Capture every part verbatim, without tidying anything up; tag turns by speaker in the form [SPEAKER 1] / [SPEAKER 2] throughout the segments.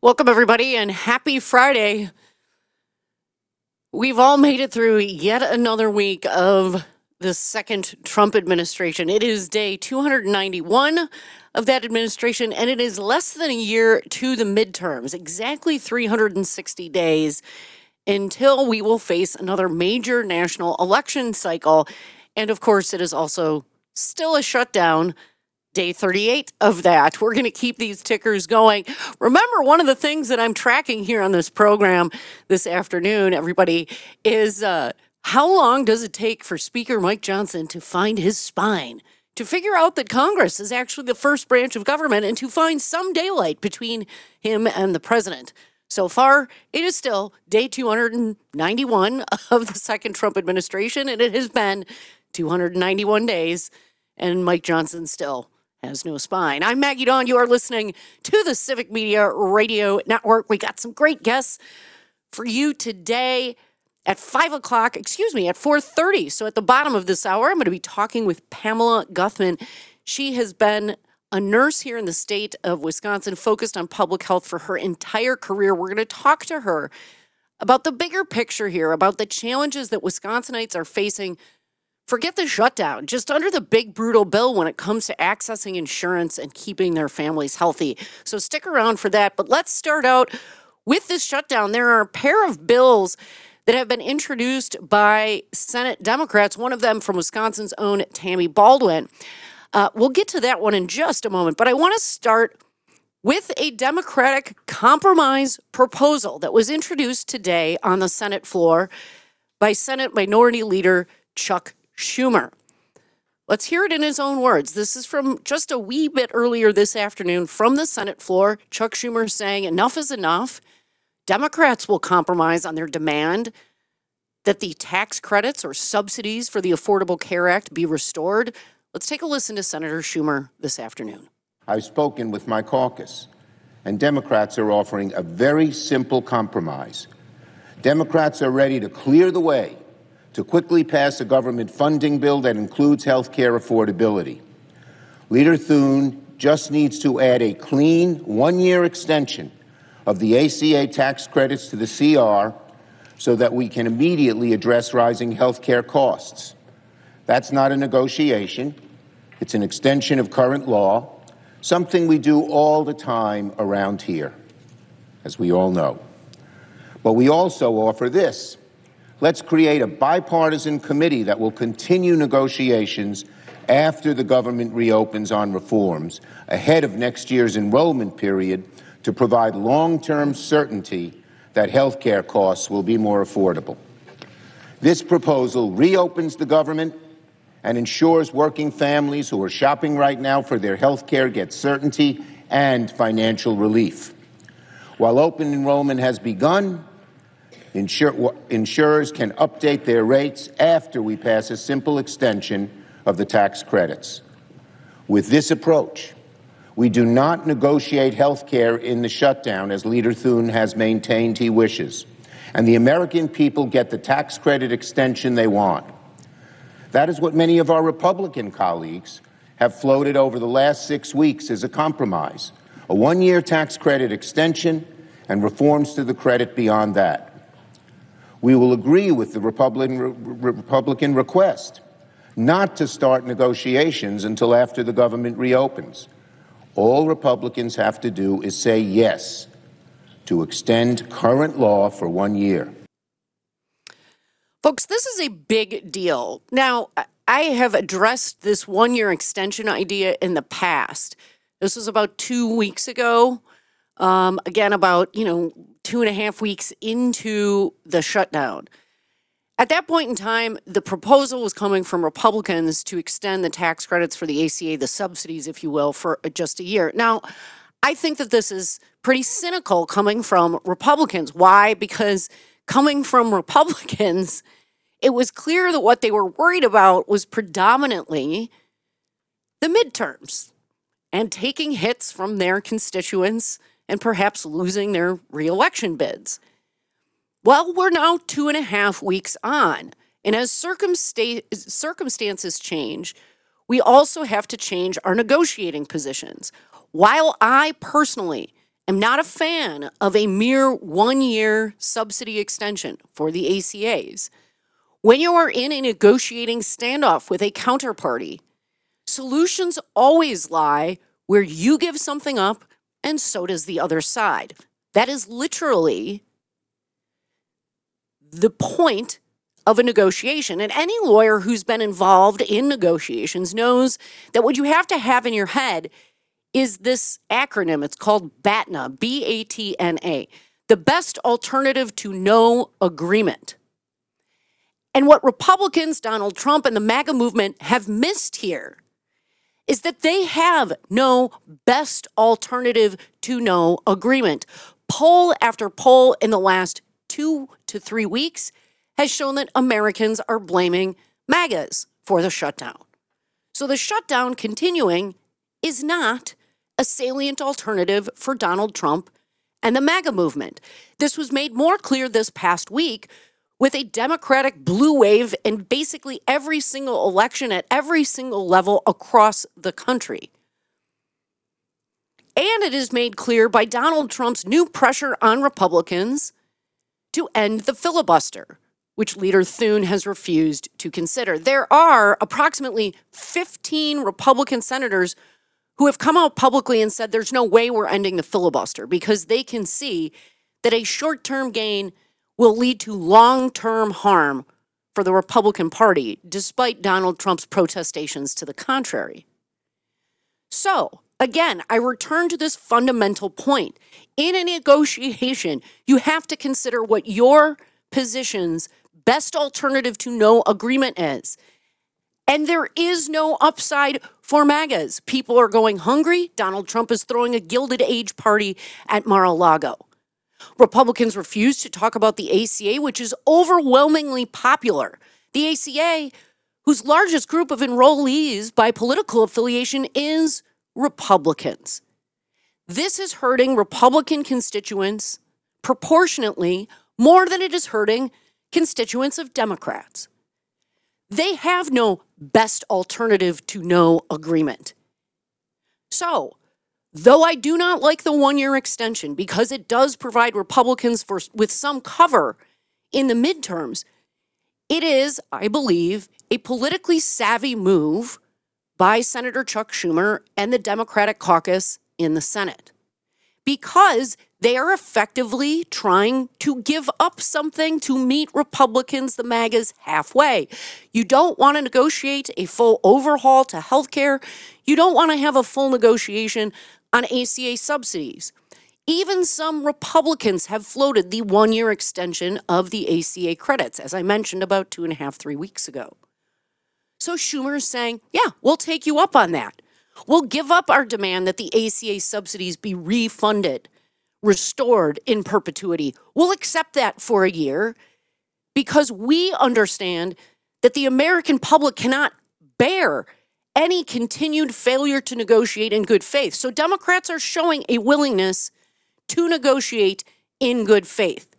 [SPEAKER 1] Welcome, everybody, and happy Friday. We've all made it through yet another week of the second Trump administration. It is day two hundred ninety-one of that administration, and it is less than a year to the midterms, exactly three hundred sixty days until we will face another major national election cycle. And of course, it is also still a shutdown. Day thirty-eight of that. We're going to keep these tickers going. Remember, one of the things that I'm tracking here on this program this afternoon, everybody, is uh, how long does it take for Speaker Mike Johnson to find his spine, to figure out that Congress is actually the first branch of government, and to find some daylight between him and the president. So far, it is still day two hundred ninety-one of the second Trump administration, and it has been two hundred ninety-one days, and Mike Johnson still has no spine. I'm Maggie Dawn. You are listening to the Civic Media Radio Network. We got some great guests for you today at five o'clock, excuse me, at four thirty. So at the bottom of this hour, I'm going to be talking with Pamela Guthman. She has been a nurse here in the state of Wisconsin, focused on public health for her entire career. We're going to talk to her about the bigger picture here, about the challenges that Wisconsinites are facing. Forget the shutdown, just under the big, brutal bill when it comes to accessing insurance and keeping their families healthy. So stick around for that. But let's start out with this shutdown. There are a pair of bills that have been introduced by Senate Democrats, one of them from Wisconsin's own Tammy Baldwin. Uh, we'll get to that one in just a moment. But I want to start with a Democratic compromise proposal that was introduced today on the Senate floor by Senate Minority Leader Chuck Schumer. Let's hear it in his own words. This is from just a wee bit earlier this afternoon from the Senate floor. Chuck Schumer saying enough is enough. Democrats will compromise on their demand that the tax credits or subsidies for the Affordable Care Act be restored. Let's take a listen to Senator Schumer this afternoon.
[SPEAKER 2] I've spoken with my caucus, and Democrats are offering a very simple compromise. Democrats are ready to clear the way to quickly pass a government funding bill that includes health care affordability. Leader Thune just needs to add a clean one-year extension of the A C A tax credits to the C R so that we can immediately address rising health care costs. That's not a negotiation. It's an extension of current law, something we do all the time around here, as we all know. But we also offer this. Let's create a bipartisan committee that will continue negotiations after the government reopens on reforms ahead of next year's enrollment period to provide long-term certainty that health care costs will be more affordable. This proposal reopens the government and ensures working families who are shopping right now for their health care get certainty and financial relief. While open enrollment has begun, Insur- insurers can update their rates after we pass a simple extension of the tax credits. With this approach, we do not negotiate health care in the shutdown, as Leader Thune has maintained he wishes, and the American people get the tax credit extension they want. That is what many of our Republican colleagues have floated over the last six weeks as a compromise, a one-year tax credit extension and reforms to the credit beyond that. We will agree with the Republican, Republican request not to start negotiations until after the government reopens. All Republicans have to do is say yes to extend current law for one year.
[SPEAKER 1] Folks, this is a big deal. Now, I have addressed this one-year extension idea in the past. This was about two weeks ago. Um, again, about, you know, two and a half weeks into the shutdown. At that point in time, the proposal was coming from Republicans to extend the tax credits for the A C A, the subsidies, if you will, for just a year. Now, I think that this is pretty cynical coming from Republicans. Why? Because coming from Republicans, it was clear that what they were worried about was predominantly the midterms and taking hits from their constituents and perhaps losing their reelection bids. Well, we're now two and a half weeks on, and as circumsta- circumstances change, we also have to change our negotiating positions. While I personally am not a fan of a mere one-year subsidy extension for the A C As. When you are in a negotiating standoff with a counterparty, solutions always lie where you give something up and so does the other side. That is literally the point of a negotiation. And any lawyer who's been involved in negotiations knows that what you have to have in your head is this acronym. It's called BATNA, B A T N A, the best alternative to no agreement. And what Republicans, Donald Trump, and the MAGA movement have missed here is that they have no best alternative to no agreement. Poll after poll in the last two to three weeks has shown that Americans are blaming MAGAs for the shutdown. So the shutdown continuing is not a salient alternative for Donald Trump and the MAGA movement. This was made more clear this past week with a Democratic blue wave in basically every single election at every single level across the country. And it is made clear by Donald Trump's new pressure on Republicans to end the filibuster, which Leader Thune has refused to consider. There are approximately fifteen Republican senators who have come out publicly and said there's no way we're ending the filibuster because they can see that a short-term gain will lead to long-term harm for the Republican Party, despite Donald Trump's protestations to the contrary. So, again, I return to this fundamental point. In a negotiation, you have to consider what your position's best alternative to no agreement is. And there is no upside for MAGAs. People are going hungry. Donald Trump is throwing a Gilded Age party at Mar-a-Lago. Republicans refuse to talk about the A C A, which is overwhelmingly popular. The A C A, whose largest group of enrollees by political affiliation is Republicans. This is hurting Republican constituents proportionately more than it is hurting constituents of Democrats. They have no best alternative to no agreement. So, though I do not like the one-year extension because it does provide Republicans for, with some cover in the midterms, it is, I believe, a politically savvy move by Senator Chuck Schumer and the Democratic caucus in the Senate, because they are effectively trying to give up something to meet Republicans, the MAGAs, halfway. You don't want to negotiate a full overhaul to healthcare. You don't want to have a full negotiation on A C A subsidies. Even some Republicans have floated the one-year extension of the A C A credits, as I mentioned about two and a half, three weeks ago. So Schumer is saying, yeah, we'll take you up on that. We'll give up our demand that the A C A subsidies be refunded, restored in perpetuity. We'll accept that for a year because we understand that the American public cannot bear any continued failure to negotiate in good faith. So Democrats are showing a willingness to negotiate in good faith.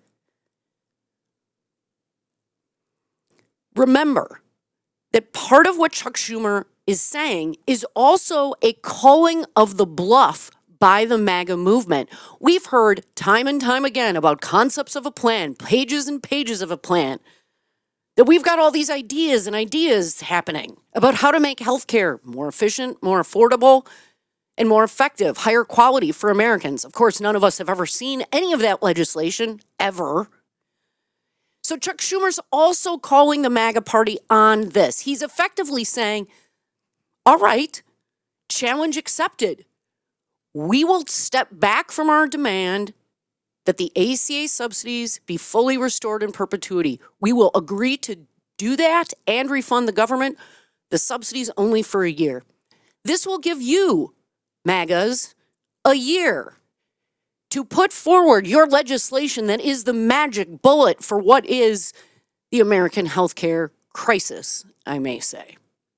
[SPEAKER 1] Remember that part of what Chuck Schumer is saying is also a calling of the bluff by the MAGA movement. We've heard time and time again about concepts of a plan, pages and pages of a plan, that we've got all these ideas and ideas happening about how to make healthcare more efficient, more affordable, and more effective, higher quality for Americans. Of course, none of us have ever seen any of that legislation, ever. So Chuck Schumer's also calling the MAGA party on this. He's effectively saying, all right, challenge accepted. We will step back from our demand that the A C A subsidies be fully restored in perpetuity. We will agree to do that and refund the government the subsidies only for a year. This will give you, MAGAs, a year to put forward your legislation that is the magic bullet for what is the American healthcare crisis, I may say.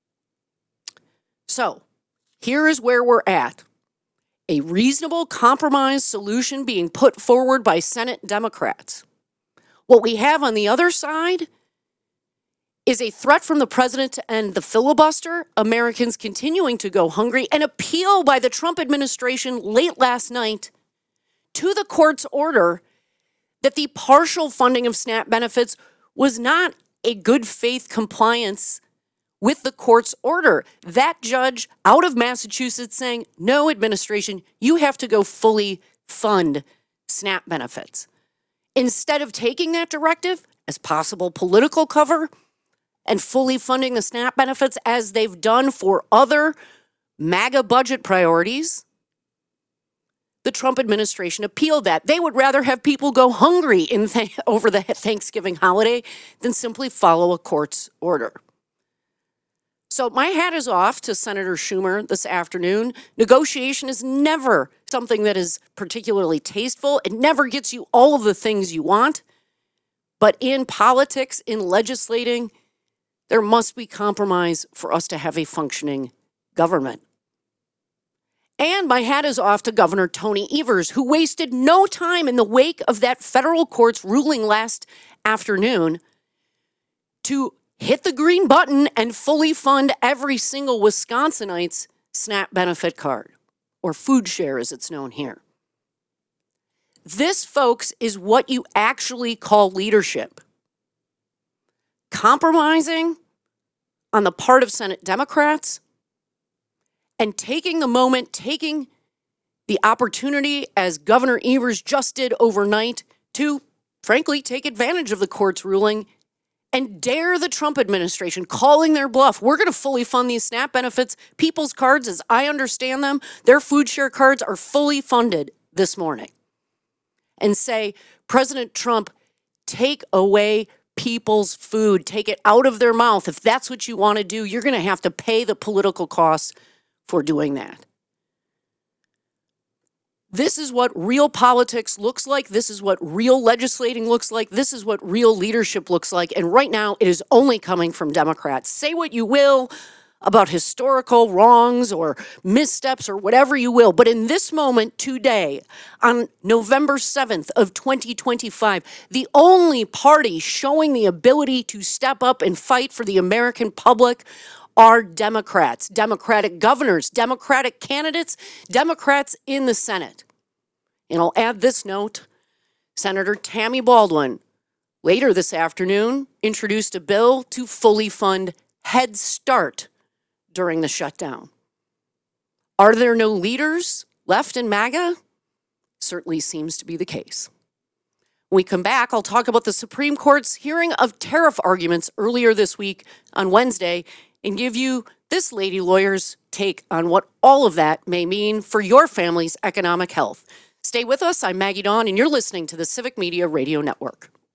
[SPEAKER 1] So, here is where we're at. A reasonable compromise solution being put forward by Senate Democrats. What we have on the other side is a threat from the president to end the filibuster, Americans continuing to go hungry, an appeal by the Trump administration late last night to the court's order that the partial funding of SNAP benefits was not a good faith compliance with the court's order. That judge out of Massachusetts saying, no, administration, you have to go fully fund SNAP benefits. Instead of taking that directive as possible political cover and fully funding the SNAP benefits as they've done for other MAGA budget priorities, the Trump administration appealed that. They would rather have people go hungry in th- over the Thanksgiving holiday than simply follow a court's order. So my hat is off to Senator Schumer this afternoon. Negotiation is never something that is particularly tasteful. It never gets you all of the things you want. But in politics, in legislating, there must be compromise for us to have a functioning government. And my hat is off to Governor Tony Evers, who wasted no time in the wake of that federal court's ruling last afternoon to hit the green button and fully fund every single Wisconsinite's SNAP benefit card, or food share as it's known here. This, folks, is what you actually call leadership. Compromising on the part of Senate Democrats and taking the moment, taking the opportunity, as Governor Evers just did overnight, to, frankly, take advantage of the court's ruling and dare the Trump administration, calling their bluff. We're going to fully fund these SNAP benefits. People's cards, as I understand them, their food share cards are fully funded this morning. And say, President Trump, take away people's food. Take it out of their mouth. If that's what you want to do, you're going to have to pay the political costs for doing that. This is what real politics looks like. This is what real legislating looks like. This is what real leadership looks like. And right now, it is only coming from Democrats. Say what you will about historical wrongs or missteps or whatever you will. But in this moment today, on November seventh of twenty twenty-five, the only party showing the ability to step up and fight for the American public are Democrats, Democratic governors, Democratic candidates, Democrats in the Senate. And I'll add this note. Senator Tammy Baldwin, later this afternoon, introduced a bill to fully fund Head Start during the shutdown. Are there no leaders left in MAGA? Certainly seems to be the case. When we come back, I'll talk about the Supreme Court's hearing of tariff arguments earlier this week on Wednesday and give you this lady lawyer's take on what all of that may mean for your family's economic health. Stay with us. I'm Maggie Dawn, and you're listening to the Civic Media Radio Network.